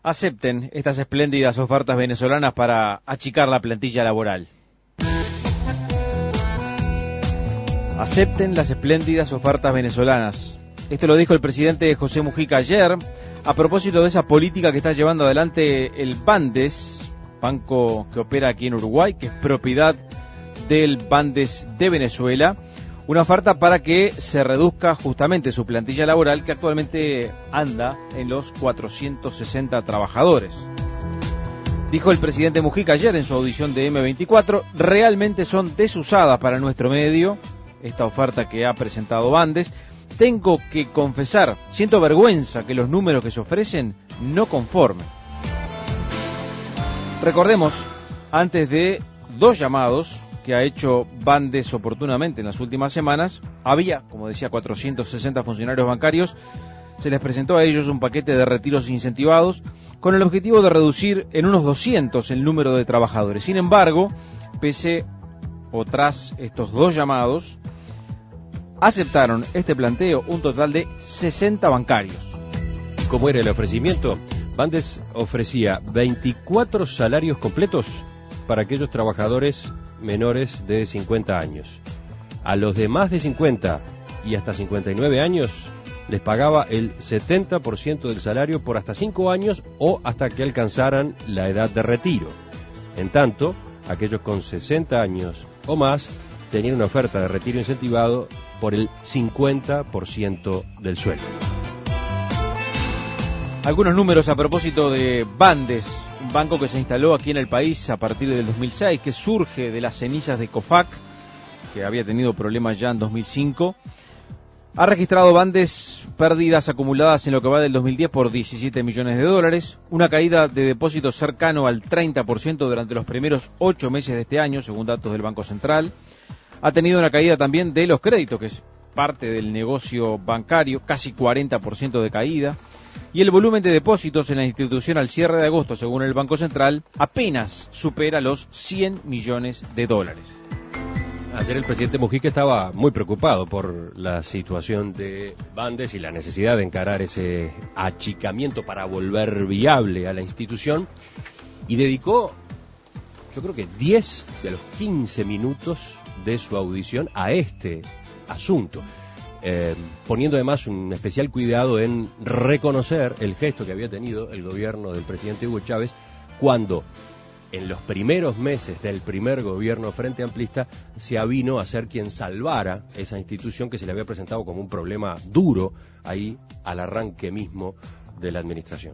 Acepten estas espléndidas ofertas venezolanas para achicar la plantilla laboral. Acepten las espléndidas ofertas venezolanas. Esto lo dijo el presidente José Mujica ayer a propósito de esa política que está llevando adelante el Bandes, banco que opera aquí en Uruguay, que es propiedad del Bandes de Venezuela. Una oferta para que se reduzca justamente su plantilla laboral, que actualmente anda en los 460 trabajadores. Dijo el presidente Mujica ayer en su audición de M24, realmente son desusadas para nuestro medio, esta oferta que ha presentado Bandes. Tengo que confesar, siento vergüenza que los números que se ofrecen no conformen. Recordemos, antes de 2 llamados que ha hecho Bandes oportunamente en las últimas semanas, había, como decía, 460 funcionarios bancarios. Se les presentó a ellos un paquete de retiros incentivados con el objetivo de reducir en unos 200 el número de trabajadores. Sin embargo, pese o tras estos 2 llamados, aceptaron este planteo un total de 60 bancarios. ¿Cómo era el ofrecimiento? Bandes ofrecía 24 salarios completos para aquellos trabajadores menores de 50 años. A los de más de 50 y hasta 59 años les pagaba el 70% del salario por hasta 5 años o hasta que alcanzaran la edad de retiro. En tanto, aquellos con 60 años o más tenían una oferta de retiro incentivado por el 50% del sueldo. Algunos números a propósito de Bandes, un banco que se instaló aquí en el país a partir del 2006, que surge de las cenizas de COFAC, que había tenido problemas ya en 2005. Ha registrado Bandes pérdidas acumuladas en lo que va del 2010 por 17 millones de dólares, una caída de depósitos cercano al 30% durante los primeros 8 meses de este año, según datos del Banco Central. Ha tenido una caída también de los créditos, que es parte del negocio bancario, casi 40% de caída. Y el volumen de depósitos en la institución al cierre de agosto, según el Banco Central, apenas supera los 100 millones de dólares. Ayer el presidente Mujica estaba muy preocupado por la situación de Bandes y la necesidad de encarar ese achicamiento para volver viable a la institución, y dedicó, yo creo que 10 de los 15 minutos de su audición a este asunto, poniendo además un especial cuidado en reconocer el gesto que había tenido el gobierno del presidente Hugo Chávez cuando en los primeros meses del primer gobierno Frente Amplista se avino a ser quien salvara esa institución que se le había presentado como un problema duro ahí al arranque mismo de la administración.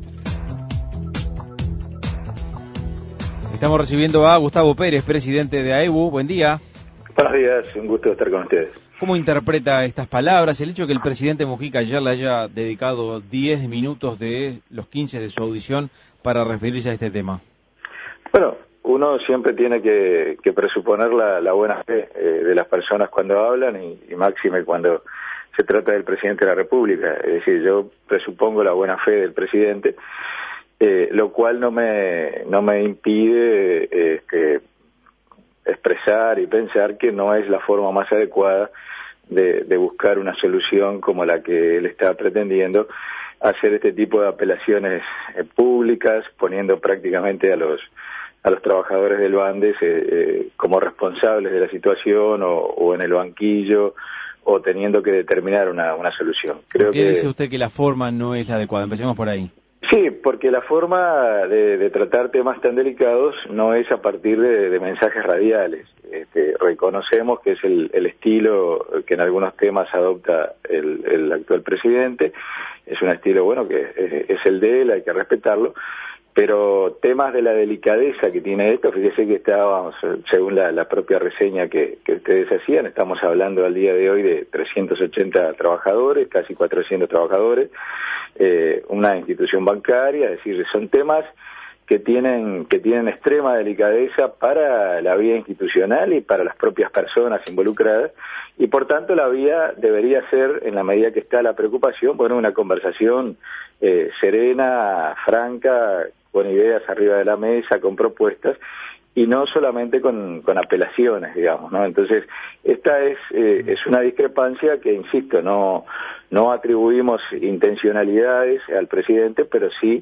Estamos recibiendo a Gustavo Pérez, presidente de AEBU. Buen día. Buenos días, un gusto estar con ustedes. ¿Cómo interpreta estas palabras? El hecho que el presidente Mujica ayer le haya dedicado 10 minutos de los 15 de su audición para referirse a este tema. Bueno, uno siempre tiene que presuponer la buena fe de las personas cuando hablan y máxime cuando se trata del presidente de la República. Es decir, yo presupongo la buena fe del presidente, lo cual no me impide expresar y pensar que no es la forma más adecuada de buscar una solución como la que él está pretendiendo, hacer este tipo de apelaciones públicas, poniendo prácticamente a los trabajadores del Bandes como responsables de la situación o en el banquillo o teniendo que determinar una solución. ¿Por qué dice usted que la forma no es la adecuada? Empecemos por ahí. Sí, porque la forma de tratar temas tan delicados no es a partir de mensajes radiales. Reconocemos que es el estilo que en algunos temas adopta el actual presidente. Es un estilo, bueno, que es el de él, hay que respetarlo. Pero temas de la delicadeza que tiene esto, fíjese que estábamos, según la propia reseña que ustedes hacían, estamos hablando al día de hoy de 380 trabajadores, casi 400 trabajadores, una institución bancaria, es decir, son temas que tienen extrema delicadeza para la vía institucional y para las propias personas involucradas, y por tanto la vía debería ser, en la medida que está la preocupación, bueno, una conversación serena, franca, con ideas arriba de la mesa, con propuestas, y no solamente con apelaciones, digamos, ¿no? Entonces, esta es una discrepancia que, insisto, no atribuimos intencionalidades al presidente, pero sí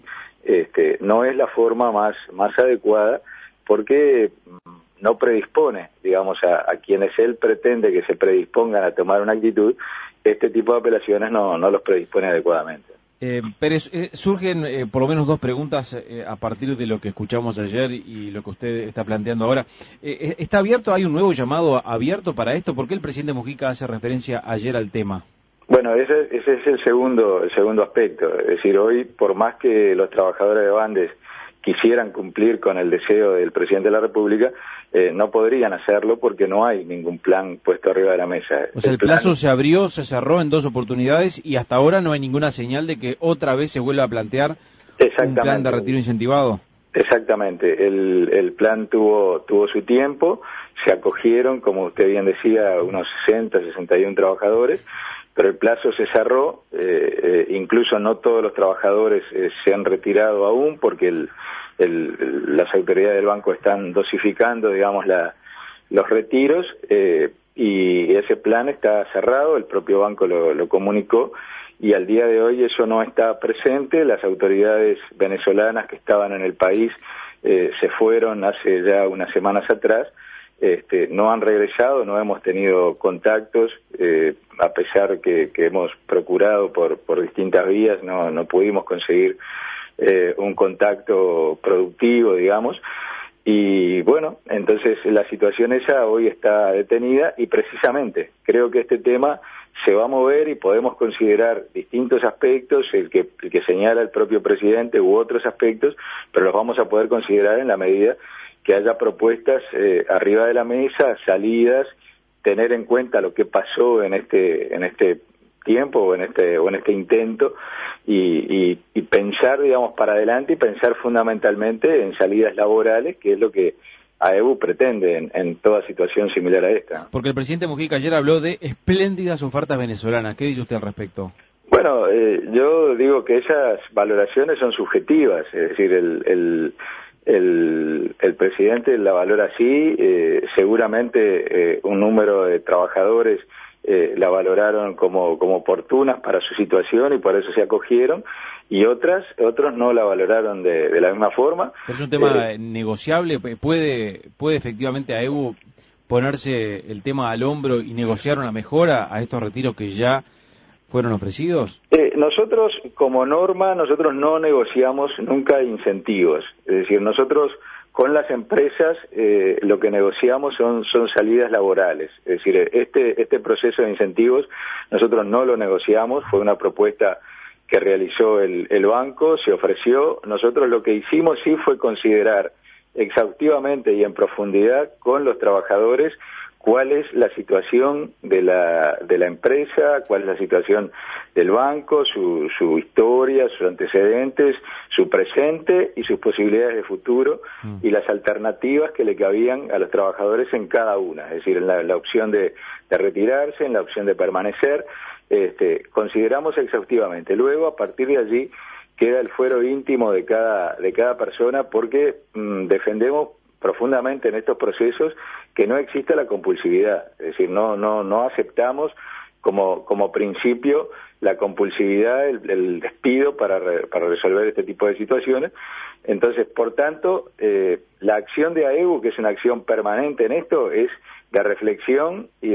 no es la forma más adecuada, porque no predispone, digamos, a quienes él pretende que se predispongan a tomar una actitud. Este tipo de apelaciones no los predispone adecuadamente. Pérez, surgen por lo menos dos preguntas a partir de lo que escuchamos ayer y lo que usted está planteando ahora. ¿Está abierto, hay un nuevo llamado abierto para esto? ¿Por qué el presidente Mujica hace referencia ayer al tema? Bueno, ese es el segundo aspecto. Es decir, hoy, por más que los trabajadores de Bandes quisieran cumplir con el deseo del presidente de la República, no podrían hacerlo porque no hay ningún plan puesto arriba de la mesa. O sea, el plazo se abrió, se cerró en 2 oportunidades y hasta ahora no hay ninguna señal de que otra vez se vuelva a plantear un plan de retiro incentivado. Exactamente, el plan tuvo su tiempo, se acogieron, como usted bien decía, unos 61 trabajadores, pero el plazo se cerró, incluso no todos los trabajadores se han retirado aún, porque las autoridades del banco están dosificando, digamos, los retiros, y ese plan está cerrado, el propio banco lo comunicó, y al día de hoy eso no está presente. Las autoridades venezolanas que estaban en el país se fueron hace ya unas semanas atrás, no han regresado, no hemos tenido contactos, a pesar que hemos procurado por distintas vías, no pudimos conseguir un contacto productivo, digamos, y bueno, entonces la situación esa hoy está detenida, y precisamente creo que este tema se va a mover y podemos considerar distintos aspectos, el que señala el propio presidente u otros aspectos, pero los vamos a poder considerar en la medida que haya propuestas arriba de la mesa, salidas, tener en cuenta lo que pasó en este tiempo o en este intento, y pensar, digamos, para adelante, y pensar fundamentalmente en salidas laborales, que es lo que AEBU pretende en toda situación similar a esta. Porque el presidente Mujica ayer habló de espléndidas ofertas venezolanas. ¿Qué dice usted al respecto? Bueno, yo digo que esas valoraciones son subjetivas, es decir, el presidente la valora así, seguramente un número de trabajadores la valoraron como oportunas para su situación y por eso se acogieron, y otros no la valoraron de la misma forma. ¿Es un tema negociable? ¿Puede efectivamente AEBU ponerse el tema al hombro y negociar una mejora a estos retiros que ya fueron ofrecidos? Nosotros, como norma, no negociamos nunca incentivos. Es decir, nosotros con las empresas lo que negociamos son salidas laborales. Es decir, este proceso de incentivos nosotros no lo negociamos, fue una propuesta que realizó el banco, se ofreció. Nosotros lo que hicimos sí fue considerar exhaustivamente y en profundidad con los trabajadores cuál es la situación de la empresa, cuál es la situación del banco, su historia, sus antecedentes, su presente y sus posibilidades de futuro, y las alternativas que le cabían a los trabajadores en cada una, es decir, en la opción de retirarse, en la opción de permanecer. Consideramos exhaustivamente. Luego, a partir de allí, queda el fuero íntimo de cada persona, porque defendemos profundamente en estos procesos que no exista la compulsividad, es decir, no aceptamos como principio la compulsividad, el despido para resolver este tipo de situaciones. Entonces, por tanto, la acción de AEBU, que es una acción permanente en esto, es de reflexión y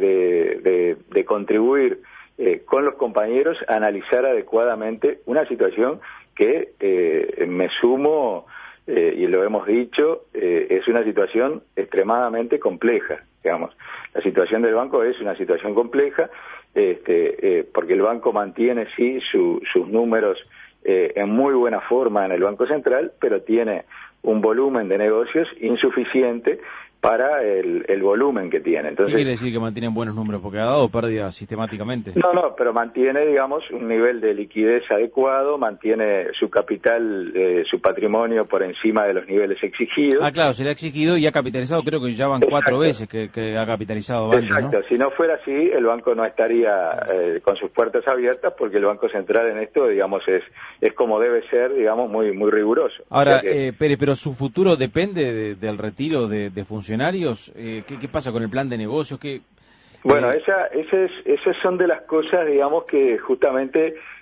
de contribuir con los compañeros a analizar adecuadamente una situación que me sumo, y lo hemos dicho, es una situación extremadamente compleja, digamos. La situación del banco es una situación compleja, porque el banco mantiene, sí, sus números en muy buena forma en el Banco Central, pero tiene un volumen de negocios insuficiente para el volumen que tiene. Entonces, ¿qué quiere decir que mantienen buenos números? Porque ha dado pérdidas sistemáticamente. No, pero mantiene, digamos, un nivel de liquidez adecuado, mantiene su capital, su patrimonio por encima de los niveles exigidos. Ah, claro, se le ha exigido y ha capitalizado, creo que ya van 4 veces que ha capitalizado Bandes, exacto, ¿no? Si no fuera así, el banco no estaría con sus puertas abiertas, porque el Banco Central en esto, digamos, es como debe ser, digamos, muy riguroso. Ahora, Pérez, pero su futuro depende del retiro de funcionarios. ¿Qué pasa con el plan de negocios? Bueno, esas son de las cosas, digamos, que justamente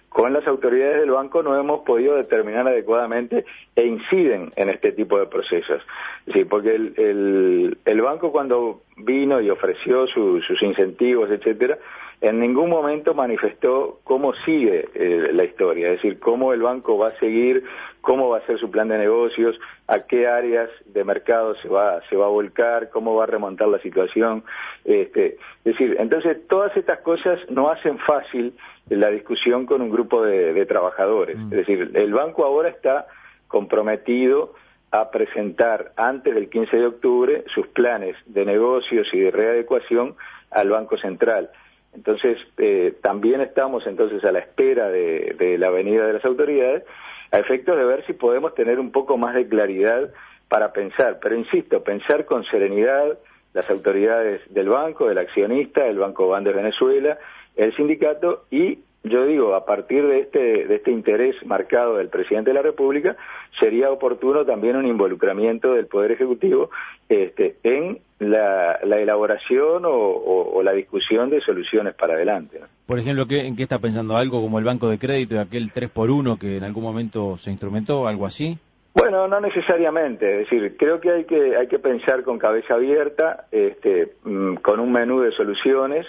con las autoridades del banco no hemos podido determinar adecuadamente e inciden en este tipo de procesos. Sí, porque el banco cuando vino y ofreció sus incentivos, etcétera, en ningún momento manifestó cómo sigue la historia, es decir, cómo el banco va a seguir, cómo va a ser su plan de negocios, a qué áreas de mercado se va a volcar, cómo va a remontar la situación. Es decir, entonces todas estas cosas no hacen fácil la discusión con un grupo de trabajadores. Es decir, el banco ahora está comprometido a presentar antes del 15 de octubre sus planes de negocios y de readecuación al Banco Central. Entonces, también estamos entonces a la espera de la venida de las autoridades, a efectos de ver si podemos tener un poco más de claridad para pensar, pero insisto, pensar con serenidad las autoridades del banco, del accionista, el Banco Bandes Venezuela, el sindicato, y yo digo, a partir de este interés marcado del presidente de la República, sería oportuno también un involucramiento del Poder Ejecutivo en la elaboración o la discusión de soluciones para adelante, ¿no? Por ejemplo, ¿en qué está pensando? ¿Algo como el banco de crédito y aquel 3x1 que en algún momento se instrumentó, algo así? Bueno, no necesariamente, es decir, creo que hay que pensar con cabeza abierta, con un menú de soluciones,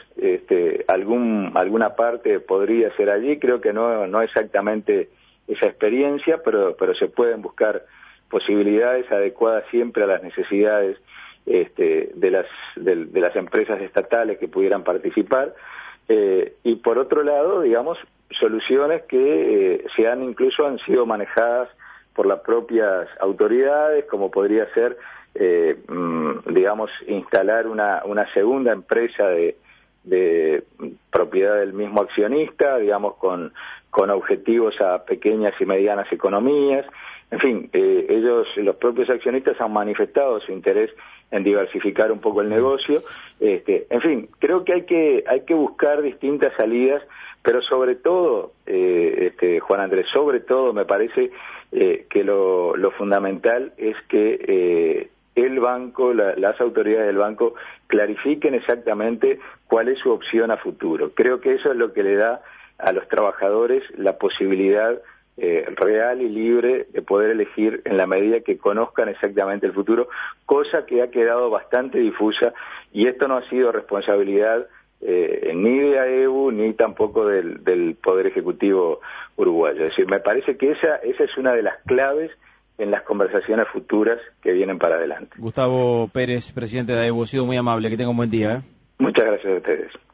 alguna parte podría ser allí, creo que no exactamente esa experiencia, pero se pueden buscar posibilidades adecuadas siempre a las necesidades de las empresas estatales que pudieran participar, y por otro lado, digamos, soluciones que incluso han sido manejadas por las propias autoridades, como podría ser, digamos, instalar una segunda empresa de propiedad del mismo accionista, digamos, con objetivos a pequeñas y medianas economías. En fin, los propios accionistas han manifestado su interés en diversificar un poco el negocio. En fin, creo que hay que buscar distintas salidas, pero sobre todo, Juan Andrés, sobre todo me parece que lo fundamental es que el banco, las autoridades del banco clarifiquen exactamente cuál es su opción a futuro. Creo que eso es lo que le da a los trabajadores la posibilidad real y libre de poder elegir en la medida que conozcan exactamente el futuro, cosa que ha quedado bastante difusa, y esto no ha sido responsabilidad ni de AEBU ni tampoco del Poder Ejecutivo uruguayo. Es decir, me parece que esa es una de las claves en las conversaciones futuras que vienen para adelante. Gustavo Pérez, presidente de AEBU, ha sido muy amable, que tenga un buen día. Muchas gracias a ustedes.